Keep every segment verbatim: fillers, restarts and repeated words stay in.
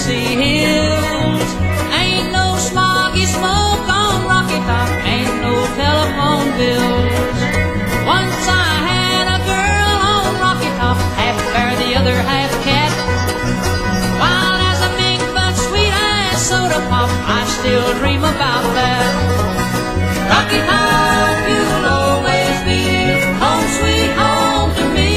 Tennessee hills. Ain't no smoggy smoke on Rocky Top, ain't no telephone bills. Once I had a girl on Rocky Top, half bear, the other half cat. Wild as a mink, but sweet as soda pop, I still dream about that. Rocky Top, you'll always be home sweet home to me.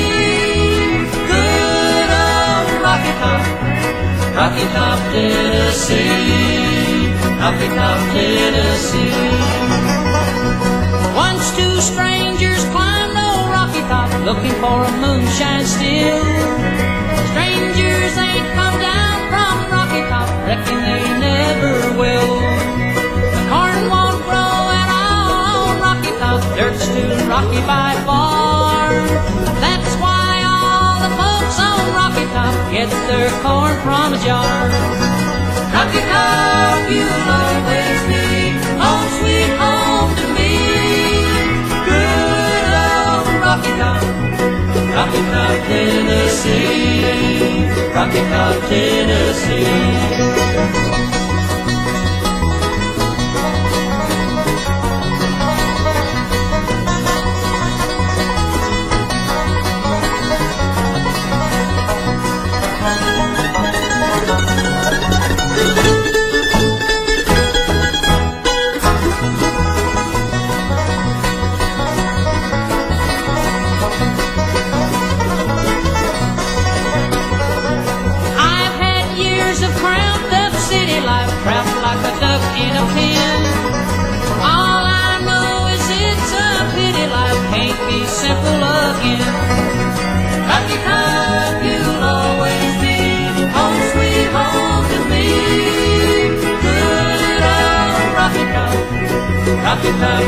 Good old Rocky Top, Rocky Top, Tennessee, Rocky Top, Tennessee. Once two strangers climbed old Rocky Top, looking for a moonshine still. Strangers ain't come down from Rocky Top, reckon they never will. The corn won't grow at all on Rocky Top, dirt's too rocky by far. That's why all the folks on Rocky Top get their corn from a jar. Rocky Top, you'll always be home sweet home to me. Good old Rocky Top, Rocky Top, Tennessee, Rocky Top, Tennessee. Trapped like a duck in a pen. All I know is it's a pity life can't be simple again. Rocky Top, you'll always be home sweet home to me. Good old Rocky Top, Rocky Top,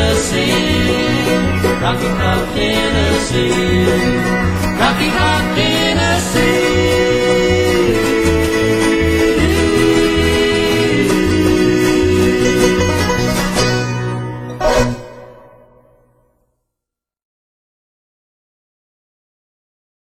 Tennessee, Rocky Top, Tennessee, Rocky Top, Tennessee.